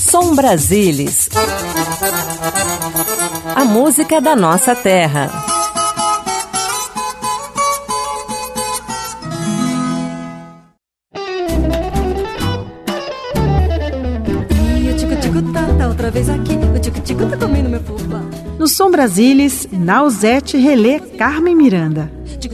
Som Brasilis. A música da nossa terra. No Som Brasilis, Nausete relê Carmen Miranda.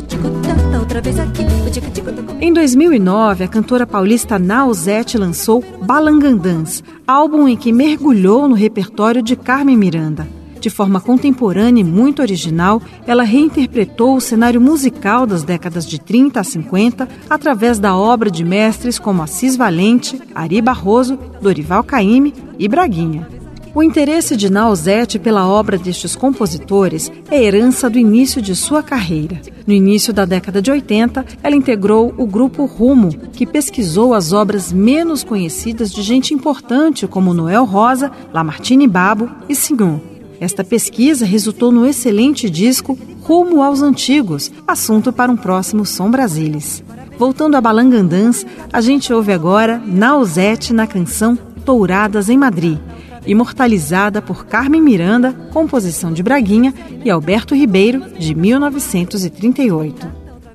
Em 2009, a cantora paulista Nausete lançou Balangandãs, álbum em que mergulhou no repertório de Carmen Miranda. De forma contemporânea e muito original, ela reinterpretou o cenário musical das décadas de 30 a 50 através da obra de mestres como Assis Valente, Ari Barroso, Dorival Caymmi e Braguinha. O interesse de Nausete pela obra destes compositores é herança do início de sua carreira. No início da década de 80, ela integrou o grupo Rumo, que pesquisou as obras menos conhecidas de gente importante como Noel Rosa, Lamartine Babo e Signon. Esta pesquisa resultou no excelente disco Rumo aos Antigos, assunto para um próximo Som Brasilis. Voltando a Balangandãs, a gente ouve agora Nausete na canção Touradas em Madrid, imortalizada por Carmen Miranda, composição de Braguinha e Alberto Ribeiro, de 1938.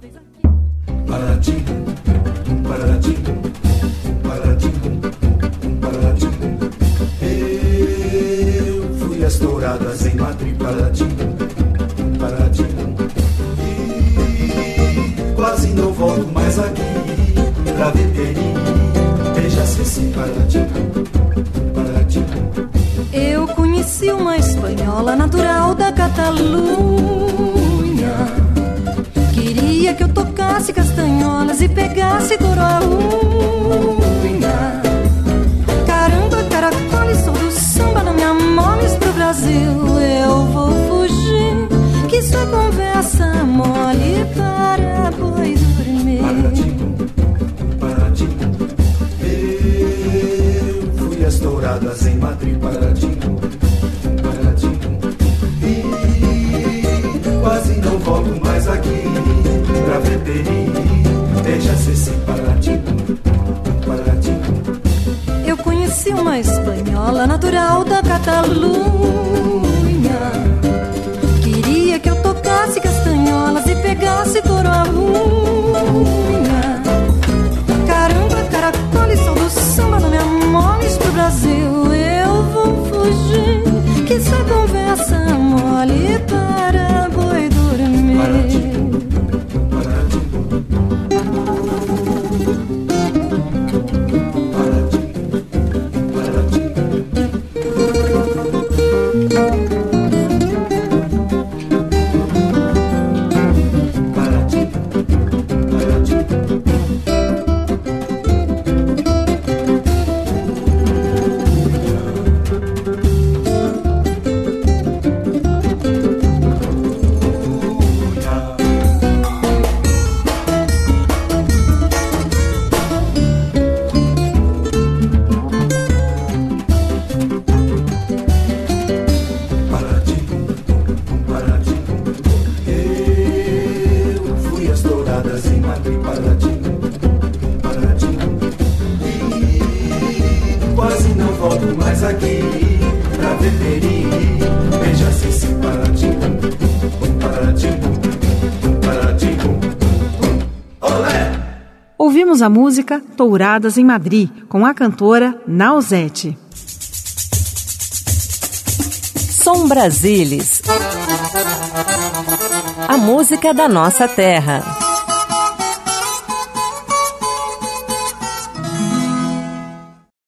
Eu fui às touradas em Madrid, e quase não volto mais aqui pra ver Peri, beija-se esse Eu conheci uma espanhola natural da Catalunha. Queria que eu tocasse castanholas e pegasse couro a unha. Caramba, caracole, sou do samba, não me amoles pro Brasil. Eu vou fugir, que isso é conversa mole para boi dormir. As touradas em Madrid, Paradinho, e quase não volto mais aqui pra ver Peri, beija-se esse Paradinho. Eu conheci uma espanhola natural da Catalunha. Queria que eu tocasse castanholas e pegasse couro a unha. Caramba, caracole, sou do samba, não me amoles pro Brasil. Eu vou fugir, que isso é conversa mole para boi dormir. Ouvimos a música Touradas em Madrid, com a cantora Nausete. Som Brasilis. A música da nossa terra.